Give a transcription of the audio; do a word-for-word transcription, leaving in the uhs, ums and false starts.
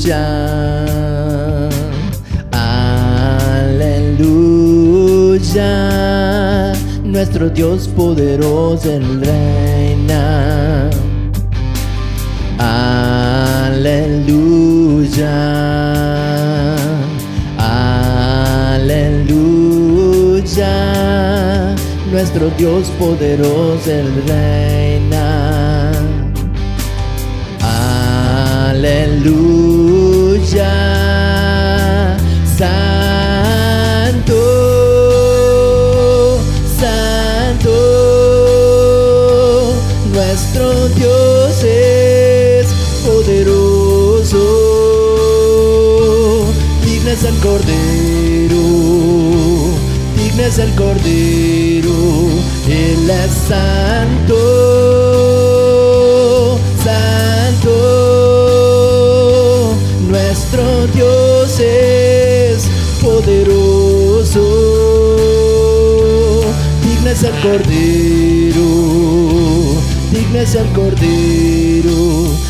aleluya. Nuestro Dios poderoso Él reina. Aleluya, aleluya. Nuestro Dios poderoso Él reina. Aleluya. Santo, santo, nuestro Dios es poderoso. Digno es el Cordero, digno es el Cordero. Él es santo, santo. Nuestro Dios es poderoso. Digno es el Cordero, digno es el Cordero.